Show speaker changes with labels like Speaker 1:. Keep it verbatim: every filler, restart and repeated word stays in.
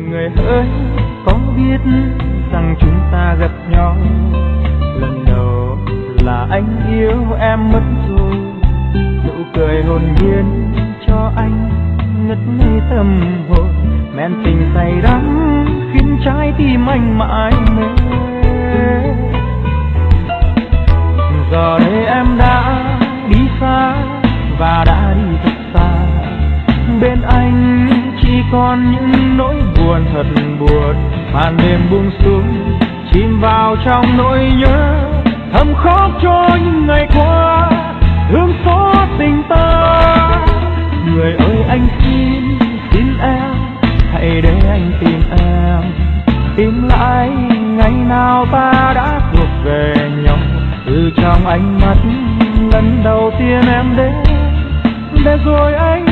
Speaker 1: Người ơi, có biết rằng chúng ta gặp nhau lần đầu là anh yêu em mất rồi. Nụ cười hồn nhiên cho anh ngất ngây tâm hồn, men tình say đắm khiến trái tim anh mãi mê. Giờ đây em đã đi xa và đã đi thật xa, bên anh chỉ còn những nỗi buồn thật buồn. Màn đêm buông xuống chìm vào trong nỗi nhớ, thầm khóc cho những ngày qua thương xót tình ta. Người ơi anh xin xin em hãy để anh tìm em, tìm lại ngày nào ta đã thuộc về nhau. Từ trong ánh mắt lần đầu tiên em đến, để rồi anh